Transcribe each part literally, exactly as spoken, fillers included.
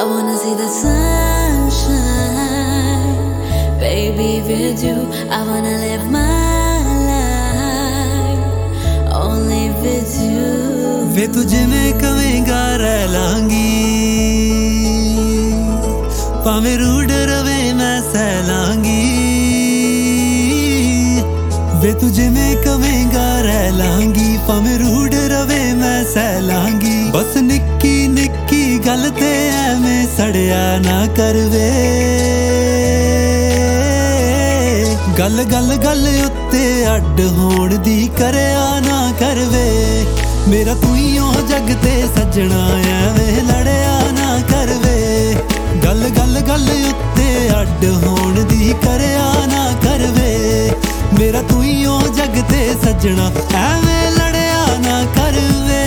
wanna see the sunshine, baby, with you. I wanna live my life only with you. वे तू जिवें कवेंगा रह लांगी, भावें rude रवे मैं सह लांगी। वे तू जिवें कवेंगा रह लांगी, भावें रूड रवे मैं सह लांगी। बस निक्की निक्की गल ते ऐवें सड़िया ना करवे, गल गल गल उत्ते अड्ड होण दी करया ना करवे। मेरा तू ही ओ जग ते सजना ऐवें लड़िया ना करवे, गल गल गल उत्ते अड्ड होण दी करया ना करवे। मेरा तू ही ओ जग ते सजना ऐवें लड़िया ना करवे।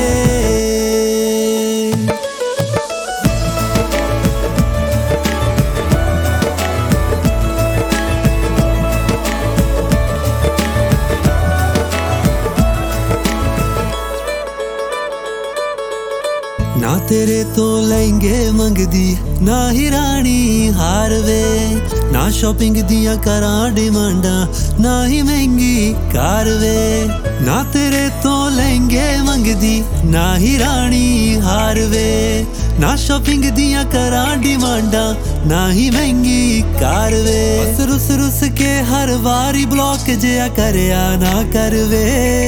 ना तेरे तो लहंगे मंगदी, ना ही रानी हार वे, ना शॉपिंग दिया करा डिमांडा, ना ही महंगी कार वे। ना तेरे तो लहंगे मंगदी, ना ही रानी हार वे, ना शॉपिंग दिया करा डिमांडा, ना ही महंगी कार वे। बस रुस रुस के हर वारी ब्लॉक जिया करया ना करवे,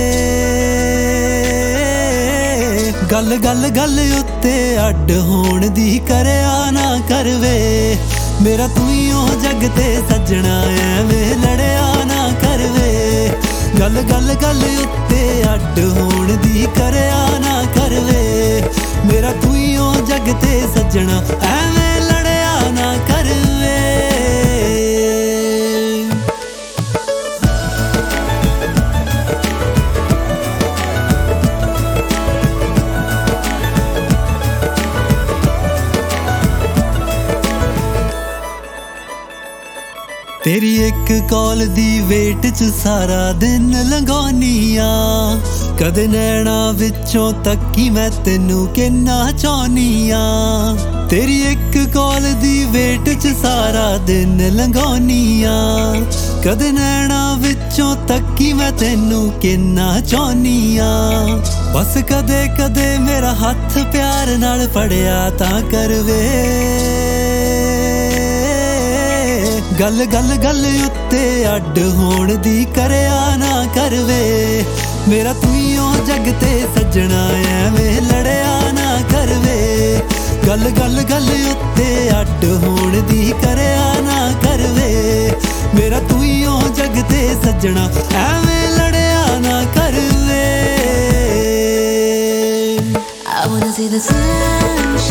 गल गल गल उत्ते अड्ड होण दी करया ना करवे। मेरा तू ही ओ जग ते सजना ऐवें लड़िया ना करवे, गल गल गल उत्ते अड्ड होण दी करया ना करवे। मेरा तू ही ओ जग ते सजना ऐवें लड़िया ना करवे। तेरी एक कॉल दी वेट च सारा दिन लंघाउनिया, कदे नैना विचों तक्की मैं तेनू किन्ना चाहुनिया। तेरी एक कॉल दी वेट च सारा दिन लंघाउनिया, कदे नैना विचों तक्की मैं तेनू किन्ना चाहुनिया। बस कदे कदे मेरा हत्थ प्यार नाल फड़िया तां करवे, गल गल गल उत्ते अड्ड होण दी करया ना करवे। मेरा तू ही ओ जग ते सजना ऐवें लड़िया ना करवे, गल गल गल उत्ते अड्ड होण दी करया ना करवे। मेरा तू ही ओ जग ते सजना ऐवें लड़िया ना करवे। I wanna see the sunshine,